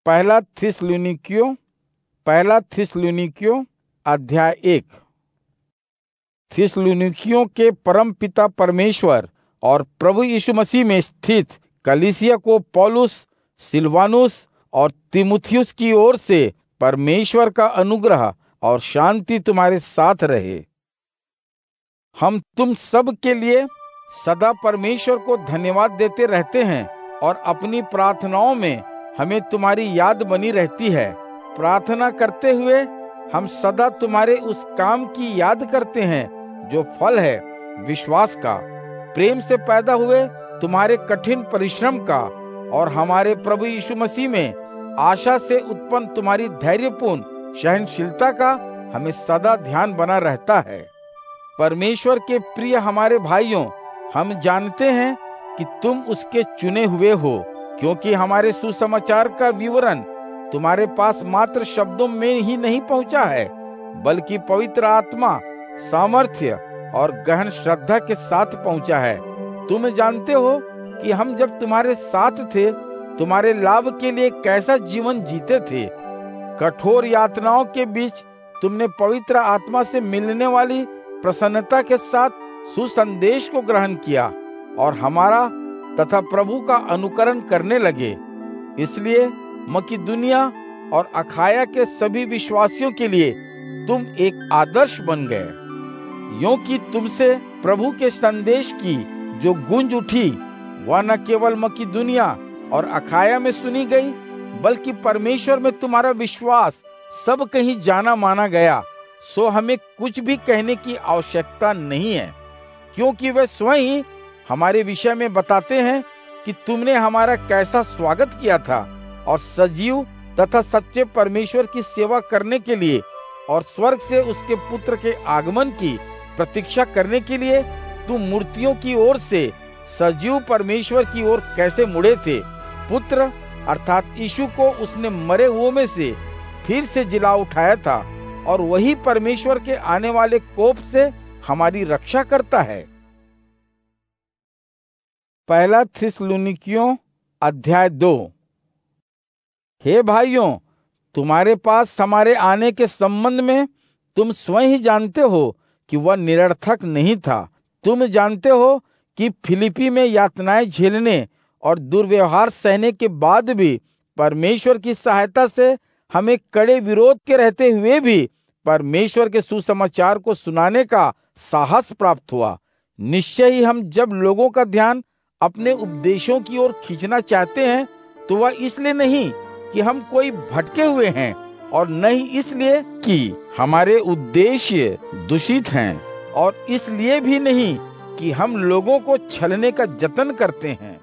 पहला थिस्सलुनीकियों अध्याय 1। थिस्सलुनीकियों के परम पिता परमेश्वर और प्रभु यीशु मसीह में स्थित कलीसिया को पौलुस, सिलवानुस और तीमुथियुस की ओर से परमेश्वर का अनुग्रह और शांति तुम्हारे साथ रहे। हम तुम सब के लिए सदा परमेश्वर को धन्यवाद देते रहते हैं और अपनी प्रार्थनाओं में हमें तुम्हारी याद बनी रहती है। प्रार्थना करते हुए हम सदा तुम्हारे उस काम की याद करते हैं जो फल है विश्वास का, प्रेम से पैदा हुए तुम्हारे कठिन परिश्रम का और हमारे प्रभु यीशु मसीह में आशा से उत्पन्न तुम्हारी धैर्यपूर्ण सहनशीलता का हमें सदा ध्यान बना रहता है। परमेश्वर के प्रिय हमारे भाइयों, हम जानते हैं कि तुम उसके चुने हुए हो, क्योंकि हमारे सुसमाचार का विवरण तुम्हारे पास मात्र शब्दों में ही नहीं पहुंचा है, बल्कि पवित्र आत्मा, सामर्थ्य और गहन श्रद्धा के साथ पहुंचा है। तुम जानते हो कि हम जब तुम्हारे साथ थे तुम्हारे लाभ के लिए कैसा जीवन जीते थे। कठोर यातनाओं के बीच तुमने पवित्र आत्मा से मिलने वाली प्रसन्नता के साथ सुसंदेश को ग्रहण किया और हमारा तथा प्रभु का अनुकरण करने लगे। इसलिए मकिदुनिया और अखाया के सभी विश्वासियों के लिए तुम एक आदर्श बन गए। यों कि तुमसे प्रभु के संदेश की जो गूंज उठी वह न केवल मकिदुनिया और अखाया में सुनी गई, बल्कि परमेश्वर में तुम्हारा विश्वास सब कहीं जाना माना गया। सो हमें कुछ भी कहने की आवश्यकता नहीं है, क्योंकि वे स्वयं ही हमारे विषय में बताते हैं कि तुमने हमारा कैसा स्वागत किया था और सजीव तथा सच्चे परमेश्वर की सेवा करने के लिए और स्वर्ग से उसके पुत्र के आगमन की प्रतीक्षा करने के लिए तुम मूर्तियों की ओर से सजीव परमेश्वर की ओर कैसे मुड़े थे। पुत्र अर्थात यीशु को उसने मरे हुओं में से फिर से जिला उठाया था और वही परमेश्वर के आने वाले कोप से हमारी रक्षा करता है। पहला थिस्सलुनीकियों अध्याय 2। हे भाइयों, तुम्हारे पास हमारे आने के संबंध में तुम स्वयं ही जानते हो कि वह निरर्थक नहीं था। तुम जानते हो कि फिलिप्पी में यातनाएं झेलने और दुर्व्यवहार सहने के बाद भी परमेश्वर की सहायता से हमें कड़े विरोध के रहते हुए भी परमेश्वर के सुसमाचार को सुनाने का साहस प्राप्त हुआ। निश्चय ही हम जब लोगों का ध्यान अपने उपदेशों की ओर खींचना चाहते हैं तो वह इसलिए नहीं कि हम कोई भटके हुए हैं और न ही इसलिए कि हमारे उद्देश्य दूषित हैं, और इसलिए भी नहीं कि हम लोगों को छलने का जतन करते हैं।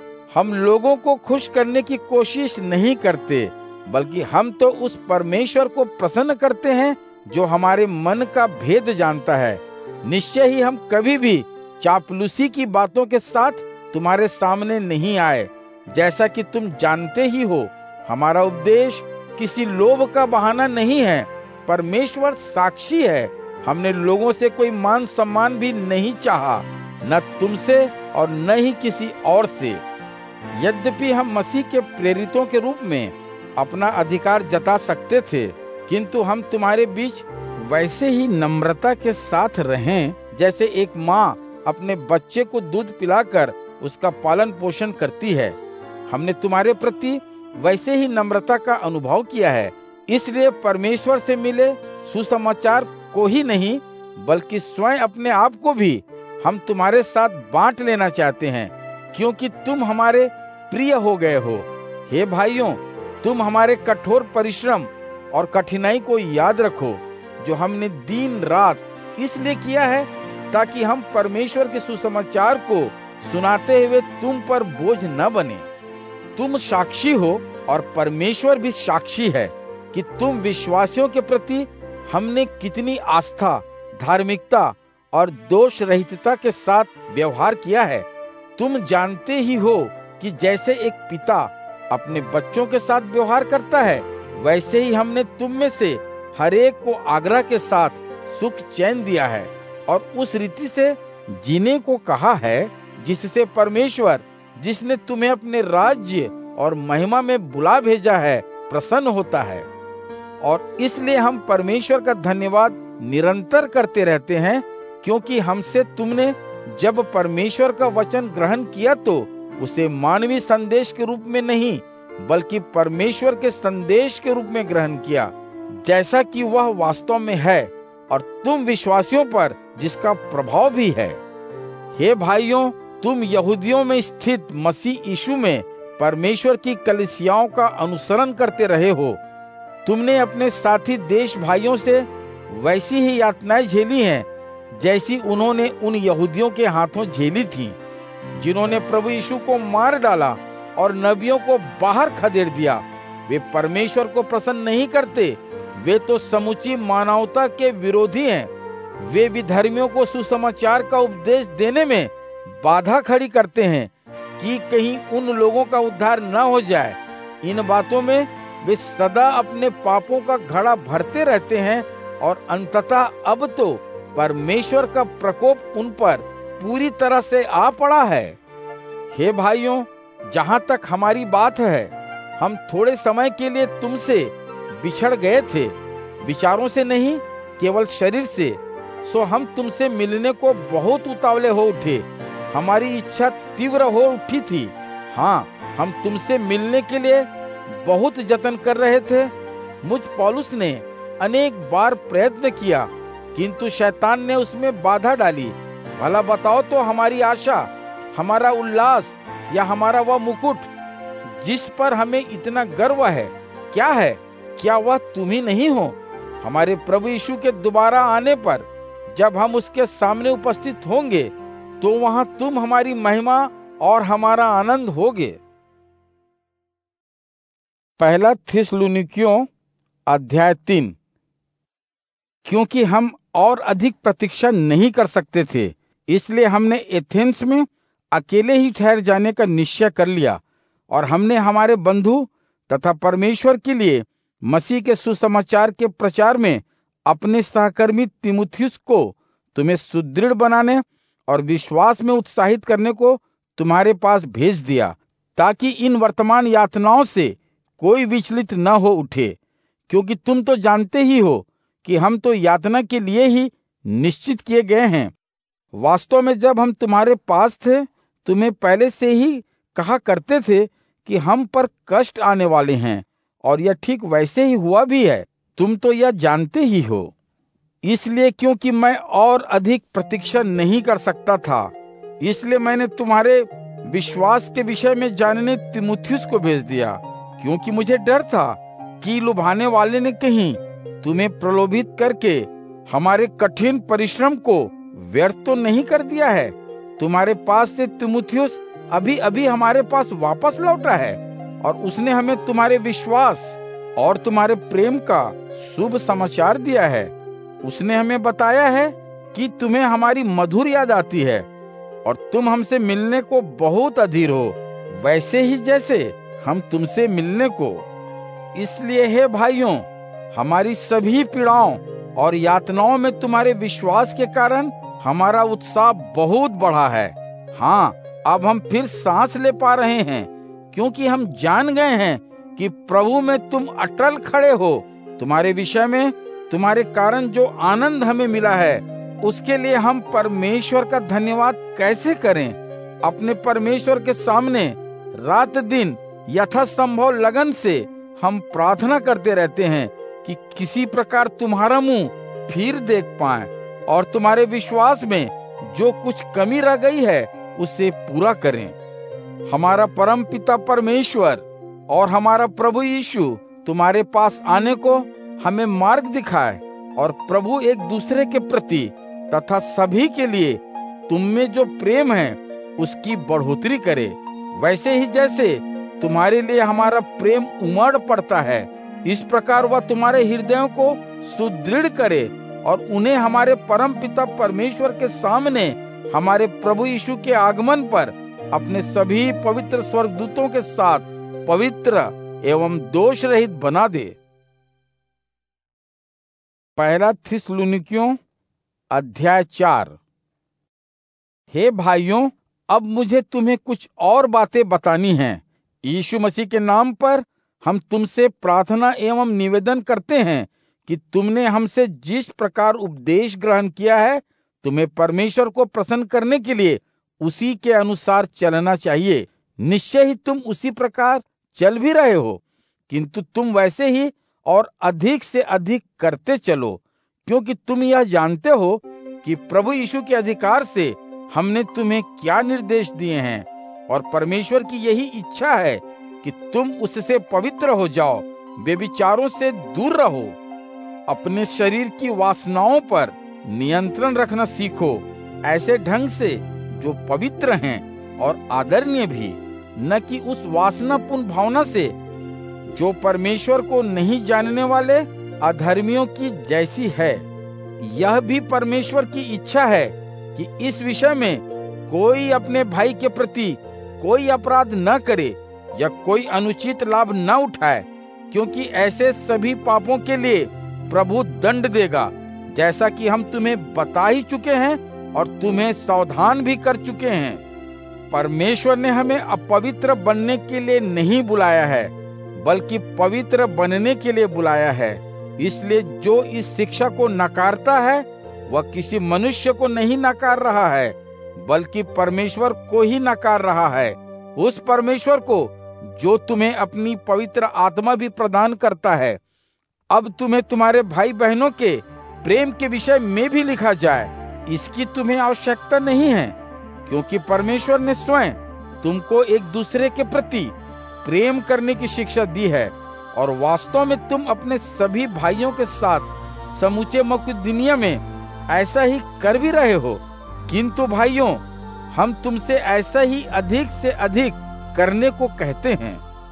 हम लोगों को खुश करने की कोशिश नहीं करते, बल्कि हम तो उस परमेश्वर को प्रसन्न करते हैं जो हमारे मन का भेद जानता है। निश्चय ही हम कभी भी चापलूसी की बातों के साथ तुम्हारे सामने नहीं आए। जैसा कि तुम जानते ही हो, हमारा उपदेश किसी लोभ का बहाना नहीं है। परमेश्वर साक्षी है, हमने लोगों से कोई मान सम्मान भी नहीं चाहा, न तुमसे और न ही किसी और से। यद्यपि हम मसीह के प्रेरितों के रूप में अपना अधिकार जता सकते थे, किंतु हम तुम्हारे बीच वैसे ही नम्रता के साथ रहें जैसे एक माँ अपने बच्चे को दूध पिलाकर उसका पालन पोषण करती है। हमने तुम्हारे प्रति वैसे ही नम्रता का अनुभव किया है। इसलिए परमेश्वर से मिले सुसमाचार को ही नहीं, बल्कि स्वयं अपने आप को भी हम तुम्हारे साथ बांट लेना चाहते हैं, क्योंकि तुम हमारे प्रिय हो गए हो। हे भाइयों, तुम हमारे कठोर परिश्रम और कठिनाई को याद रखो जो हमने दिन रात इसलिए किया है ताकि हम परमेश्वर के सुसमाचार को सुनाते हुए तुम पर बोझ न बने। तुम साक्षी हो और परमेश्वर भी साक्षी है कि तुम विश्वासियों के प्रति हमने कितनी आस्था, धार्मिकता और दोष रहितता के साथ व्यवहार किया है। तुम जानते ही हो कि जैसे एक पिता अपने बच्चों के साथ व्यवहार करता है, वैसे ही हमने तुम में से हरेक को आग्रह के साथ सुख चैन दिया है और उस रीति से जीने को कहा है जिससे परमेश्वर, जिसने तुम्हें अपने राज्य और महिमा में बुला भेजा है, प्रसन्न होता है। और इसलिए हम परमेश्वर का धन्यवाद निरंतर करते रहते हैं, क्योंकि हमसे तुमने जब परमेश्वर का वचन ग्रहण किया तो उसे मानवीय संदेश के रूप में नहीं, बल्कि परमेश्वर के संदेश के रूप में ग्रहण किया, जैसा कि वह वास्तव में है, और तुम विश्वासियों पर जिसका प्रभाव भी है। हे भाइयों, तुम यहूदियों में स्थित मसीह यीशु में परमेश्वर की कलीसियाओं का अनुसरण करते रहे हो। तुमने अपने साथी देश भाइयों से वैसी ही यातनाएं झेली हैं, जैसी उन्होंने उन यहूदियों के हाथों झेली थी, जिन्होंने प्रभु यीशु को मार डाला और नबियों को बाहर खदेड़ दिया। वे परमेश्वर को प्रसन्न नहीं करते, वे तो समूची मानवता के विरोधी हैं। वे विधर्मियों को सुसमाचार का उपदेश देने में बाधा खड़ी करते हैं कि कहीं उन लोगों का उद्धार न हो जाए। इन बातों में वे सदा अपने पापों का घड़ा भरते रहते हैं, और अंततः अब तो परमेश्वर का प्रकोप उन पर पूरी तरह से आ पड़ा है। हे भाइयों, जहाँ तक हमारी बात है, हम थोड़े समय के लिए तुमसे बिछड़ गए थे, विचारों से नहीं, केवल शरीर से। सो हम तुमसे मिलने को बहुत उतावले हो उठे, हमारी इच्छा तीव्र हो उठी थी। हाँ, हम तुमसे मिलने के लिए बहुत जतन कर रहे थे। मुझ पौलुस ने अनेक बार प्रयत्न किया, किंतु शैतान ने उसमें बाधा डाली। भला बताओ तो हमारी आशा, हमारा उल्लास या हमारा वह मुकुट जिस पर हमें इतना गर्व है, क्या है? क्या वह तुम ही नहीं हो? हमारे प्रभु यीशु के दोबारा आने पर जब हम उसके सामने उपस्थित होंगे, तो वहां तुम हमारी महिमा और हमारा आनंद होगे। पहला थिस्सलुनीकियों अध्याय 3। क्योंकि हम और अधिक प्रतीक्षा नहीं कर सकते थे, इसलिए हमने एथेंस में अकेले ही ठहर जाने का निश्चय कर लिया, और हमने हमारे बंधु तथा परमेश्वर के लिए मसीह के सुसमाचार के प्रचार में अपने सहकर्मी तीमुथियुस को तुम्हें सुदृढ़ बनाने और विश्वास में उत्साहित करने को तुम्हारे पास भेज दिया, ताकि इन वर्तमान यातनाओं से कोई विचलित न हो उठे। क्योंकि तुम तो जानते ही हो कि हम तो यातना के लिए ही निश्चित किए गए हैं। वास्तव में जब हम तुम्हारे पास थे, तुम्हें पहले से ही कहा करते थे कि हम पर कष्ट आने वाले हैं, और यह ठीक वैसे ही हुआ भी है। तुम तो यह जानते ही हो। इसलिए क्योंकि मैं और अधिक प्रतीक्षा नहीं कर सकता था, इसलिए मैंने तुम्हारे विश्वास के विषय में जानने तीमुथियुस को भेज दिया, क्योंकि मुझे डर था कि लुभाने वाले ने कहीं तुम्हें प्रलोभित करके हमारे कठिन परिश्रम को व्यर्थ तो नहीं कर दिया है। तुम्हारे पास से तीमुथियुस अभी अभी हमारे पास वापस लौटा है, और उसने हमें तुम्हारे विश्वास और तुम्हारे प्रेम का शुभ समाचार दिया है। उसने हमें बताया है कि तुम्हें हमारी मधुर याद आती है, और तुम हमसे मिलने को बहुत अधीर हो, वैसे ही जैसे हम तुमसे मिलने को। इसलिए हे भाइयों, हमारी सभी पीड़ाओं और यातनाओं में तुम्हारे विश्वास के कारण हमारा उत्साह बहुत बढ़ा है। हाँ, अब हम फिर सांस ले पा रहे हैं, क्योंकि हम जान गए हैं कि प्रभु में तुम अटल खड़े हो। तुम्हारे विषय में तुम्हारे कारण जो आनंद हमें मिला है, उसके लिए हम परमेश्वर का धन्यवाद कैसे करें। अपने परमेश्वर के सामने रात दिन यथासंभव लगन से हम प्रार्थना करते रहते हैं कि किसी प्रकार तुम्हारा मुंह फिर देख पाएं, और तुम्हारे विश्वास में जो कुछ कमी रह गई है उसे पूरा करें। हमारा परम पिता परमेश्वर और हमारा प्रभु यीशु तुम्हारे पास आने को हमें मार्ग दिखाए, और प्रभु एक दूसरे के प्रति तथा सभी के लिए तुम में जो प्रेम है उसकी बढ़ोतरी करे, वैसे ही जैसे तुम्हारे लिए हमारा प्रेम उमड़ पड़ता है, इस प्रकार वह तुम्हारे हृदयों को सुदृढ़ करे, और उन्हें हमारे परम पिता परमेश्वर के सामने हमारे प्रभु यीशु के आगमन पर अपने सभी पवित्र स्वर्गदूतों के साथ पवित्र एवं दोष रहित बना दे। पहला थिस्सलुनीकियों अध्याय 4। हे भाइयों, अब मुझे तुम्हें कुछ और बातें बतानी हैं। यीशु मसीह के नाम पर हम तुमसे प्रार्थना एवं निवेदन करते हैं कि तुमने हमसे जिस प्रकार उपदेश ग्रहण किया है, तुम्हें परमेश्वर को प्रसन्न करने के लिए उसी के अनुसार चलना चाहिए। निश्चय ही तुम उसी प्रकार चल भी रहे हो, किंतु तुम वैसे ही और अधिक से अधिक करते चलो, क्योंकि तुम यह जानते हो कि प्रभु यीशु के अधिकार से हमने तुम्हें क्या निर्देश दिए हैं, और परमेश्वर की यही इच्छा है कि तुम उससे पवित्र हो जाओ, व्यभिचारों से दूर रहो, अपने शरीर की वासनाओं पर नियंत्रण रखना सीखो, ऐसे ढंग से जो पवित्र हैं और आदरणीय भी, न कि उस वासनापूर्ण भावना से जो परमेश्वर को नहीं जानने वाले अधर्मियों की जैसी है। यह भी परमेश्वर की इच्छा है कि इस विषय में कोई अपने भाई के प्रति कोई अपराध न करे या कोई अनुचित लाभ न उठाए, क्योंकि ऐसे सभी पापों के लिए प्रभु दंड देगा, जैसा कि हम तुम्हें बता ही चुके हैं और तुम्हें सावधान भी कर चुके हैं। परमेश्वर ने हमें अपवित्र बनने के लिए नहीं बुलाया है, बल्कि पवित्र बनने के लिए बुलाया है। इसलिए जो इस शिक्षा को नकारता है वह किसी मनुष्य को नहीं नकार रहा है, बल्कि परमेश्वर को ही नकार रहा है, उस परमेश्वर को जो तुम्हें अपनी पवित्र आत्मा भी प्रदान करता है। अब तुम्हें तुम्हारे भाई बहनों के प्रेम के विषय में भी लिखा जाए, इसकी तुम्हें आवश्यकता नहीं है, क्योंकि परमेश्वर ने स्वयं तुमको एक दूसरे के प्रति प्रेम करने की शिक्षा दी है, और वास्तव में तुम अपने सभी भाइयों के साथ समूचे मकिदुनिया में ऐसा ही कर भी रहे हो। किंतु भाइयों, हम तुमसे ऐसा ही अधिक से अधिक करने को कहते हैं।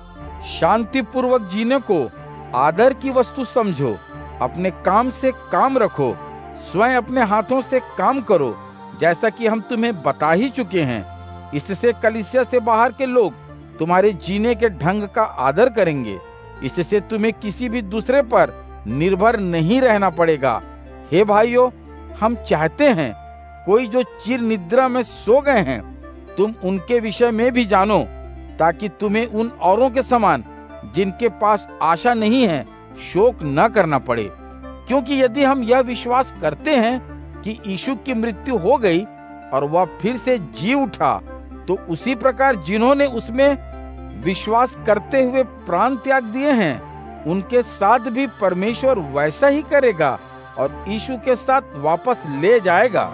शांति पूर्वक जीने को आदर की वस्तु समझो, अपने काम से काम रखो, स्वयं अपने हाथों से काम करो, जैसा कि हम तुम्हें बता ही चुके हैं। इससे कलीसिया से बाहर के लोग तुम्हारे जीने के ढंग का आदर करेंगे। इससे तुम्हें किसी भी दूसरे पर निर्भर नहीं रहना पड़ेगा। हे भाइयों, हम चाहते हैं कोई जो चिर निद्रा में सो गए हैं, तुम उनके विषय में भी जानो, ताकि तुम्हें उन औरों के समान जिनके पास आशा नहीं है शोक न करना पड़े। क्योंकि यदि हम यह विश्वास करते हैं कि यीशु की मृत्यु हो गई और वह फिर से जी उठा, तो उसी प्रकार जिन्होंने उसमें विश्वास करते हुए प्राण त्याग दिए हैं, उनके साथ भी परमेश्वर वैसा ही करेगा और यीशु के साथ वापस ले जाएगा।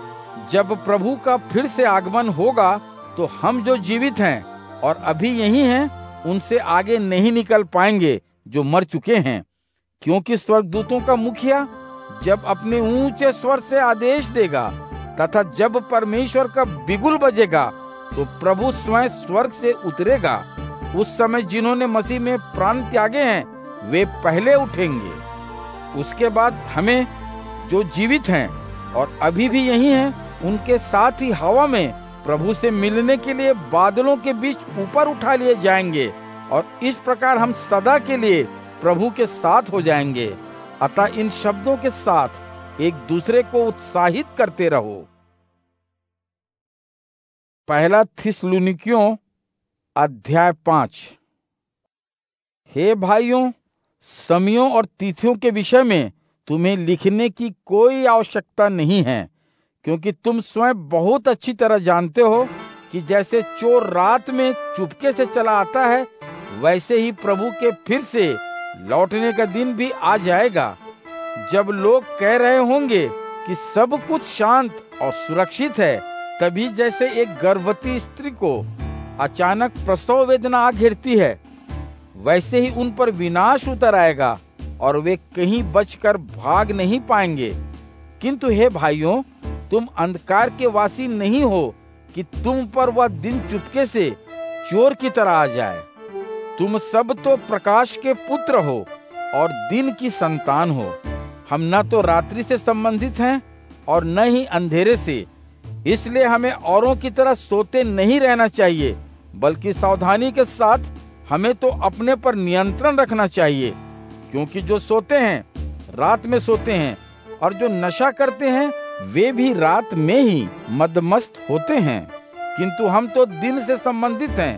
जब प्रभु का फिर से आगमन होगा, तो हम जो जीवित हैं और अभी यही हैं, उनसे आगे नहीं निकल पाएंगे जो मर चुके हैं। क्योंकि स्वर्गदूतों का मुखिया जब अपने ऊंचे स्वर से आदेश देगा तथा जब परमेश्वर का बिगुल बजेगा, तो प्रभु स्वयं स्वर्ग से उतरेगा। उस समय जिन्होंने मसीह में प्राण त्यागे हैं, वे पहले उठेंगे। उसके बाद हमें जो जीवित हैं और अभी भी यही हैं, उनके साथ ही हवा में प्रभु से मिलने के लिए बादलों के बीच ऊपर उठा लिए जाएंगे, और इस प्रकार हम सदा के लिए प्रभु के साथ हो जाएंगे। अतः इन शब्दों के साथ एक दूसरे को उत्साहित करते रहो। पहला थिस्सलुनीकियों अध्याय 5। हे भाइयों, समयों और तिथियों के विषय में तुम्हें लिखने की कोई आवश्यकता नहीं है, क्योंकि तुम स्वयं बहुत अच्छी तरह जानते हो कि जैसे चोर रात में चुपके से चला आता है, वैसे ही प्रभु के फिर से लौटने का दिन भी आ जाएगा, जब लोग कह रहे होंगे कि सब कुछ शांत और सुरक्षित है। तभी जैसे एक गर्भवती स्त्री को अचानक प्रसव वेदना आ घेरती है, वैसे ही उन पर विनाश उतर आएगा और वे कहीं बचकर भाग नहीं पाएंगे। किंतु हे भाइयों, तुम अंधकार के वासी नहीं हो कि तुम पर वह दिन चुपके से चोर की तरह आ जाए। तुम सब तो प्रकाश के पुत्र हो और दिन की संतान हो। हम न तो रात्रि से संबंधित हैं और न ही अंधेरे से। इसलिए हमें औरों की तरह सोते नहीं रहना चाहिए, बल्कि सावधानी के साथ हमें तो अपने पर नियंत्रण रखना चाहिए। क्योंकि जो सोते हैं रात में सोते हैं, और जो नशा करते हैं वे भी रात में ही मदमस्त होते हैं। किंतु हम तो दिन से संबंधित हैं,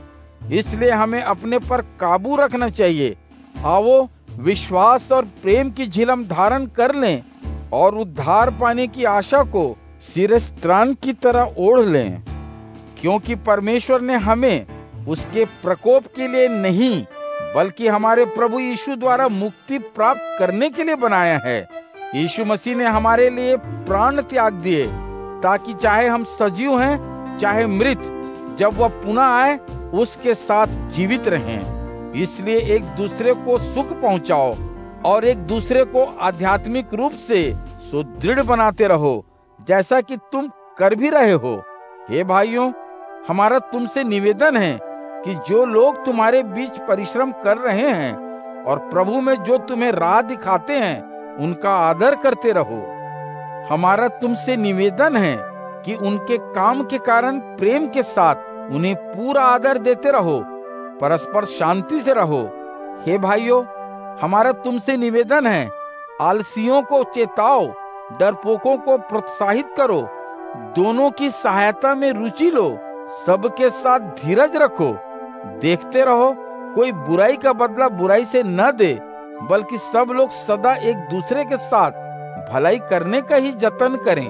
इसलिए हमें अपने पर काबू रखना चाहिए। आओ विश्वास और प्रेम की झिलम धारण कर लें और उद्धार पाने की आशा को शिरस्त्राण की तरह ओढ़ लें, क्योंकि परमेश्वर ने हमें उसके प्रकोप के लिए नहीं बल्कि हमारे प्रभु यीशु द्वारा मुक्ति प्राप्त करने के लिए बनाया है। यीशु मसीह ने हमारे लिए प्राण त्याग दिए ताकि चाहे हम सजीव हैं चाहे मृत, जब वह पुनः आए उसके साथ जीवित रहें। इसलिए एक दूसरे को सुख पहुंचाओ और एक दूसरे को आध्यात्मिक रूप से सुदृढ़ बनाते रहो, जैसा कि तुम कर भी रहे हो। हे भाइयों, हमारा तुमसे निवेदन है कि जो लोग तुम्हारे बीच परिश्रम कर रहे हैं और प्रभु में जो तुम्हें राह दिखाते हैं, उनका आदर करते रहो। हमारा तुमसे निवेदन है कि उनके काम के कारण प्रेम के साथ उन्हें पूरा आदर देते रहो, परस्पर शांति से रहो। हे भाइयों, हमारा तुमसे निवेदन है, आलसियों को चेताओ, डरपोकों को प्रोत्साहित करो, दोनों की सहायता में रुचि लो, सबके साथ धीरज रखो। देखते रहो, कोई बुराई का बदला बुराई से न दे, बल्कि सब लोग सदा एक दूसरे के साथ भलाई करने का ही जतन करें।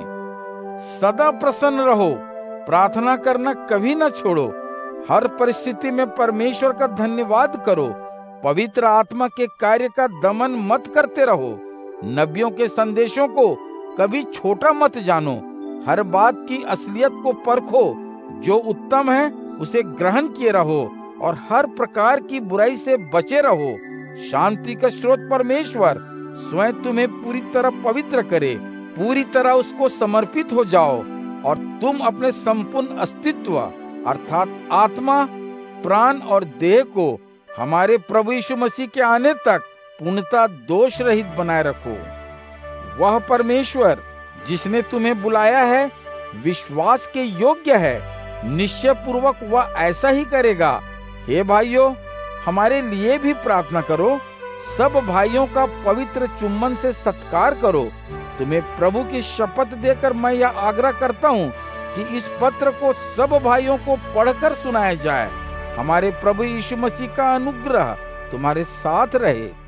सदा प्रसन्न रहो, प्रार्थना करना कभी न छोड़ो, हर परिस्थिति में परमेश्वर का धन्यवाद करो, पवित्र आत्मा के कार्य का दमन मत करते रहो, नबियों के संदेशों को कभी छोटा मत जानो, हर बात की असलियत को परखो, जो उत्तम है उसे ग्रहण किए रहो और हर प्रकार की बुराई से बचे रहो। शांति का स्रोत परमेश्वर स्वयं तुम्हें पूरी तरह पवित्र करे, पूरी तरह उसको समर्पित हो जाओ और तुम अपने संपूर्ण अस्तित्व अर्थात आत्मा, प्राण और देह को हमारे प्रभु यीशु मसीह के आने तक पूर्णतः दोष रहित बनाए रखो। वह परमेश्वर जिसने तुम्हें बुलाया है विश्वास के योग्य है, निश्चय पूर्वक वह ऐसा ही करेगा। हे भाइयों, हमारे लिए भी प्रार्थना करो। सब भाइयों का पवित्र चुम्बन से सत्कार करो। तुम्हें प्रभु की शपथ देकर मैं यह आग्रह करता हूँ कि इस पत्र को सब भाइयों को पढ़कर सुनाया जाए। हमारे प्रभु यीशु मसीह का अनुग्रह तुम्हारे साथ रहे।